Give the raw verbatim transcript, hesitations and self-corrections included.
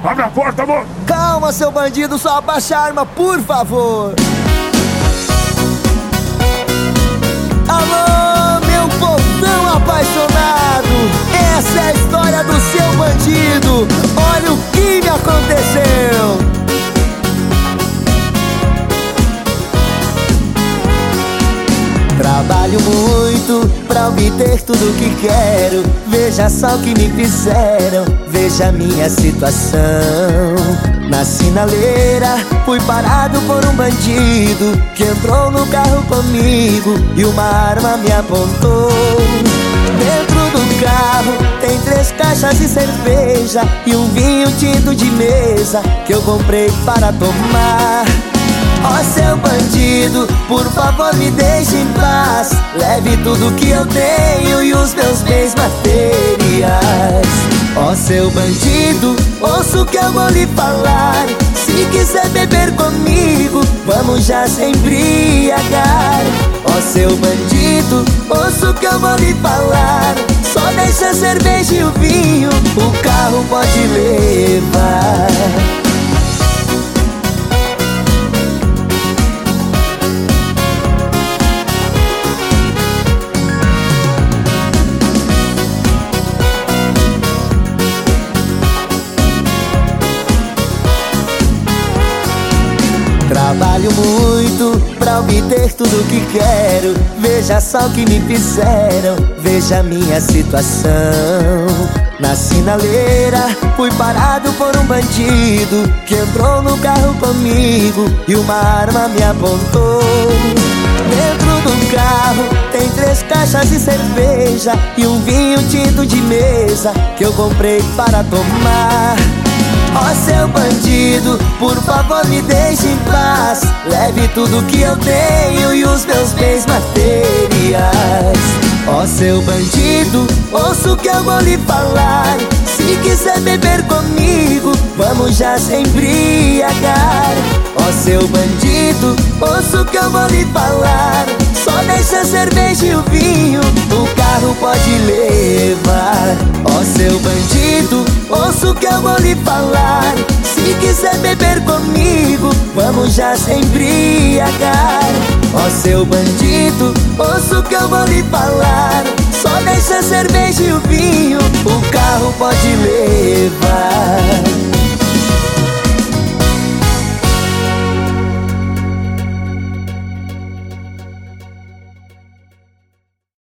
Abre a porta, amor! Calma, seu bandido, só abaixa a arma, por favor. Alô, meu povão apaixonado, essa é a história do seu bandido. Olha o que me aconteceu. Trabalho muito pra obter tudo que quero. Veja só o que me fizeram, veja a minha situação. Na sinaleira, fui parado por um bandido que entrou no carro comigo e uma arma me apontou. Dentro do carro tem três caixas de cerveja e um vinho tinto de mesa que eu comprei para tomar. Ó seu bandido, por favor me deixe em paz. Leve tudo que eu tenho e os meus bens materiais. Ó seu bandido, ouça o que eu vou lhe falar. Se quiser beber comigo, vamos já se embriagar. Ó seu bandido, ouça o que eu vou lhe falar. Só deixa a cerveja e o vinho, o carro pode levar. Trabalho muito pra obter tudo que quero. Veja só o que me fizeram, veja a minha situação. Na sinaleira, fui parado por um bandido que entrou no carro comigo e uma arma me apontou. Dentro do carro tem três caixas de cerveja e um vinho tinto de mesa que eu comprei para tomar. Ó seu bandido, por favor me deixe em paz. Leve tudo que eu tenho e os meus bens materiais. Ó seu bandido, ouça o que eu vou lhe falar. Se quiser beber comigo, vamos já se embriagar. Ó seu bandido, ouça o que eu vou lhe falar. Só deixa a cerveja e o vinho, o carro pode levar. Ó seu bandido, ouça o que eu vou lhe falar. Se quiser beber comigo, vamos já se embriagar. Ó seu bandido, ouça o que eu vou lhe falar. Só deixa a cerveja e o vinho, o carro pode levar.